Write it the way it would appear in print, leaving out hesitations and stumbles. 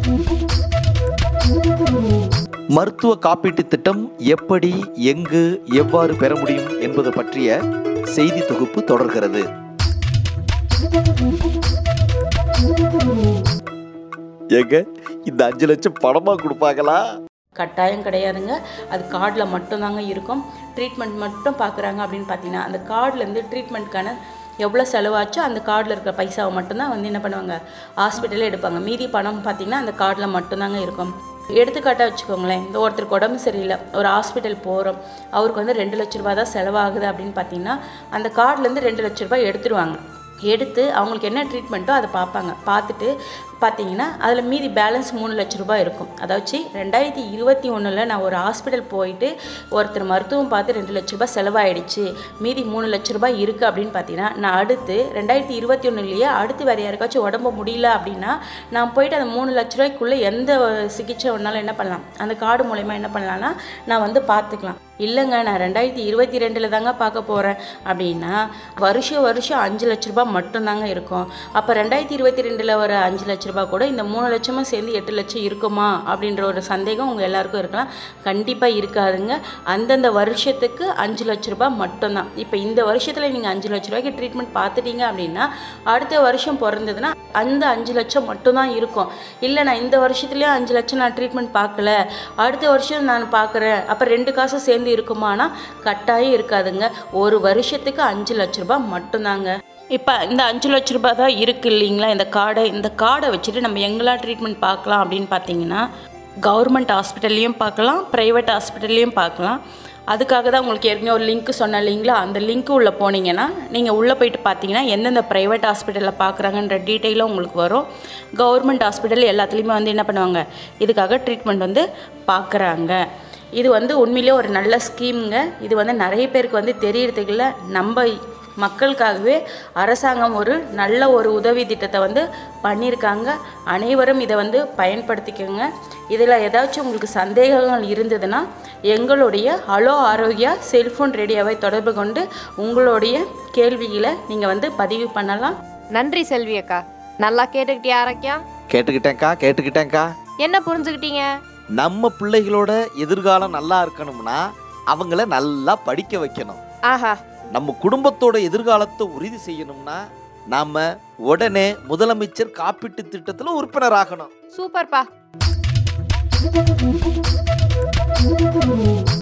மருத்துவ காப்பீட்டு திட்டம் எப்படி, எங்கு, எவ்வாறு பெற முடியும் என்பது பற்றிய செய்தி தொகுப்பு தொடர்கிறது. ஏங்க, இந்த 5 லட்சம் பணமா கொடுப்பாங்களா? கட்டாயம் கிடையாதுங்க. அது கார்டில் மட்டும்தாங்க இருக்கும். ட்ரீட்மெண்ட் மட்டும் பார்க்குறாங்க அப்படின்னு பார்த்தீங்கன்னா, அந்த கார்ட்லேருந்து ட்ரீட்மெண்ட்க்கான எவ்வளோ செலவாச்சோ அந்த கார்டில் இருக்கிற பைசாவை மட்டும்தான் வந்து என்ன பண்ணுவாங்க, ஹாஸ்பிட்டலில் எடுப்பாங்க. மீதி பணம் பார்த்திங்கன்னா அந்த கார்டில் மட்டும்தாங்க இருக்கும். எடுத்துக்காட்டாக வச்சுக்கோங்களேன், இந்த ஒருத்தருக்கு உடம்பு சரியில்லை, ஒரு ஹாஸ்பிட்டல் போகிறோம், அவருக்கு வந்து 2 லட்ச ரூபா தான் செலவாகுது அப்படின்னு பார்த்தீங்கன்னா, அந்த கார்ட்லேருந்து 2 லட்ச ரூபாய் எடுத்துருவாங்க. எடுத்து அவங்களுக்கு என்ன ட்ரீட்மெண்ட்டோ அதை பார்ப்பாங்க. பார்த்துட்டு பார்த்தீங்கன்னா அதில் மீதி பேலன்ஸ் 3 லட்ச ரூபாய் இருக்கும். அதாச்சு 2021 நான் ஒரு ஹாஸ்பிட்டல் போயிட்டு ஒருத்தர் மருத்துவம் பார்த்து 2 லட்ச ரூபாய் செலவாயிடுச்சு, மீதி 3 லட்ச ரூபாய் இருக்குது அப்படின்னு பார்த்தீங்கன்னா, நான் அடுத்து 2021 அடுத்து வேறு யாருக்காச்சும் உடம்பு முடியல அப்படின்னா நான் போயிட்டு அந்த 3 லட்ச ரூபாய்க்குள்ளே எந்த சிகிச்சை ஒன்றாலும் என்ன பண்ணலாம், அந்த கார்டு மூலயமா என்ன பண்ணலான்னா நான் வந்து பார்த்துக்கலாம். இல்லைங்க, நான் 2022 தாங்க பார்க்க போகிறேன் அப்படின்னா வருஷம் 5 லட்ச ரூபாய் மட்டும்தாங்க இருக்கும். அப்போ 2022 ஒரு 5 லட்ச ரூபாய் கூட இந்த 3 லட்சமும் சேர்ந்து 8 லட்சம் இருக்குமா அப்படின்ற ஒரு சந்தேகம் உங்கள் எல்லாருக்கும் இருக்கலாம். கண்டிப்பாக இருக்காதுங்க. அந்தந்த வருஷத்துக்கு 5 லட்ச ரூபாய் மட்டும்தான். இப்போ இந்த வருஷத்தில் நீங்கள் 5 லட்ச ரூபாய்க்கு ட்ரீட்மெண்ட் பார்த்துட்டீங்க அப்படின்னா அடுத்த வருஷம் பிறந்ததுன்னா அந்த 5 லட்சம் மட்டும்தான் இருக்கும். இல்லை நான் இந்த வருஷத்துலேயே 5 லட்சம் நான் ட்ரீட்மெண்ட் பார்க்கல, அடுத்த வருஷம் நான் பார்க்குறேன், அப்போ 2 காசு சேர்ந்து இருக்குமானா கட்டாயம் இருக்காதுங்க. ஒரு வருஷத்துக்கு 5 லட்ச ரூபாய் மட்டும்தாங்க. இப்போ இந்த 5 லட்ச ரூபாய் தான் இருக்குது இல்லைங்களா இந்த கார்டை வச்சுட்டு நம்ம எங்கெல்லாம் ட்ரீட்மெண்ட் பார்க்கலாம் அப்படின்னு பார்த்தீங்கன்னா, கவர்மெண்ட் ஹாஸ்பிட்டல்லையும் பார்க்கலாம், ப்ரைவேட் ஹாஸ்பிட்டல்லையும் பார்க்கலாம். அதுக்காக தான் உங்களுக்கு ஏற்கனவே ஒரு லிங்க் சொன்னேன் இல்லைங்களா, அந்த லிங்க்கு உள்ளே போனீங்கன்னா நீங்கள் உள்ளே போயிட்டு பார்த்தீங்கன்னா எந்தெந்த ப்ரைவேட் ஹாஸ்பிட்டலில் பார்க்குறாங்கன்ற டீட்டெயிலும் உங்களுக்கு வரும். கவர்மெண்ட் ஹாஸ்பிட்டல் எல்லாத்துலேயுமே வந்து என்ன பண்ணுவாங்க, இதுக்காக ட்ரீட்மெண்ட் வந்து பார்க்குறாங்க. இது வந்து உண்மையிலே ஒரு நல்ல ஸ்கீமுங்க. இது வந்து நிறைய பேருக்கு வந்து தெரியறதுக்கு இல்லை. நம்ம மக்களுக்காகவே அரசாங்கம் ஒரு நல்ல ஒரு உதவி திட்டத்தை வந்து பண்ணியிருக்காங்க. அனைவரும் இதை வந்து பயன்படுத்திக்கோங்க. இதில் ஏதாச்சும் உங்களுக்கு சந்தேகங்கள் இருந்ததுன்னா எங்களுடைய ஹலோ ஆரோக்கியா செல்ஃபோன் ரேடியோவை தொடர்பு கொண்டு உங்களுடைய கேள்விகளை நீங்கள் வந்து பதிவு பண்ணலாம். நன்றி செல்வி அக்கா. நல்லா கேட்டுக்கிட்டியா ஆரோக்கியா? கேட்டுக்கிட்டேன்க்கா. என்ன புரிஞ்சுக்கிட்டீங்க? நம்ம பிள்ளைகளோட எதிர்காலம் நல்லா இருக்கணும்னா அவங்கள நல்லா படிக்க வைக்கணும். ஆஹா. நம்ம குடும்பத்தோட எதிர்காலத்தை உறுதி செய்யணும்னா நாம உடனே முதலமைச்சர் காப்பீட்டு திட்டத்துல உறுப்பினர் ஆகணும். சூப்பர்ப்பா.